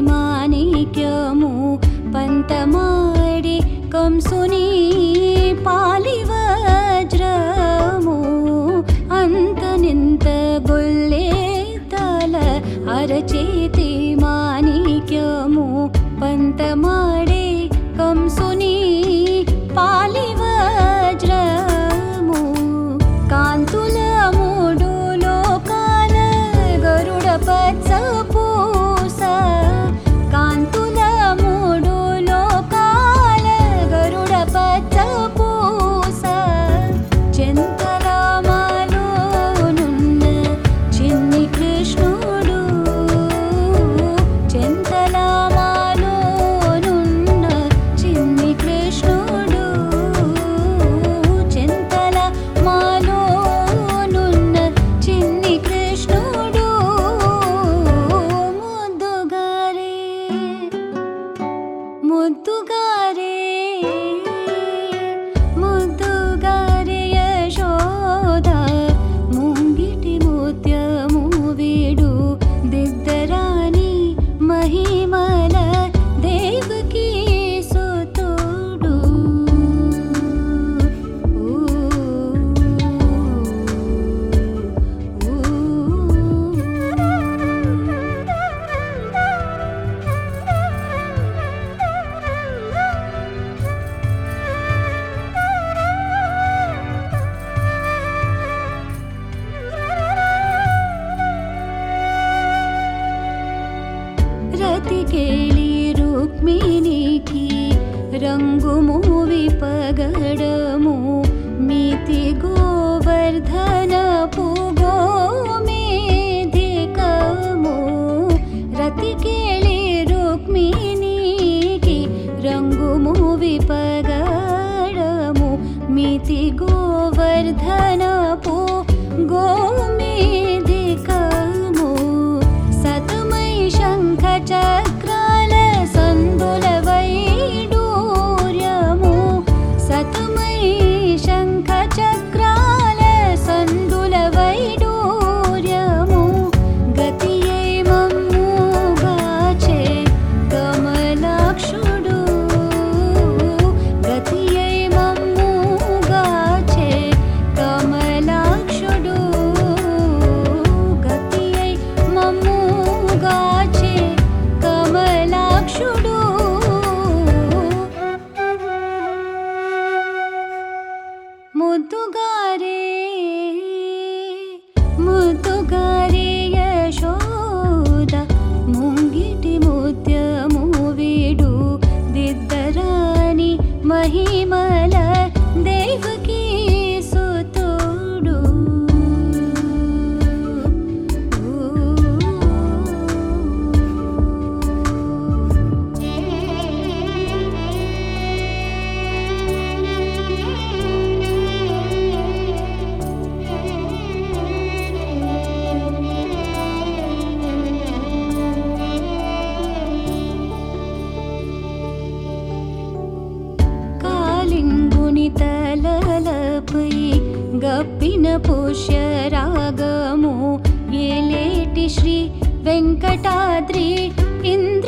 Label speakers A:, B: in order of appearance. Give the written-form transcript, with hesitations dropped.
A: మాణిక్యము పంతమాడి కంసుని పాలి వజ్రము అంతనింత గొల్లే తల అరచేతి మాణిక్యము పంతమాడే కంసుని పాలి వజ్రము కాంతుల మూడు లోకాల గరుడ పచ్చ పూస కాంతుల మూడు లోకాల గరుడ పచ్చ పూస చెంతలమాలోనున్న చిన్ని కృష్ణుడు చెంతలమాలోనున్న చిన్ని కృష్ణుడు చెంతలమాలోనున్న చిన్ని కృష్ణుడు ముద్దుగారే ముద్దుగారే ముద్దుగారే యశోద ముంగిటి ముత్యము వీడు దిద్దరాని మహిమల దేవకీ సుతుడు రతికేళి రుక్మిణికి రంగు మూవి పగడము మీతి గోవర్ధనపు గోమేధికము రతికేళి రుక్మిణికి రంగు మూవి పగడము మీతి గోవర్ధనపు గోమేధికము సతమై శంఖ చక్రాల సందుల వైడూర్యము సతమై శంఖ చక్రాల సందుల వైడూర్యము గతియై మమ్ముగాచే కమలాక్షుడు గతియై మమ్ముగాచే కమలాక్షుడు గతియై మమ్ముగాచే కమలాక్షుడు ముద్దుగారే ముద్దుగారే యశోద ముంగిటి ముత్యము వీడు దిద్దరాని మహిమల దేవకీ సుతుడు కాలింగుని తలలపై గప్పిన పుష్యరాగము ఏలేటి శ్రీ వెంకటాద్రి ఇంద్ర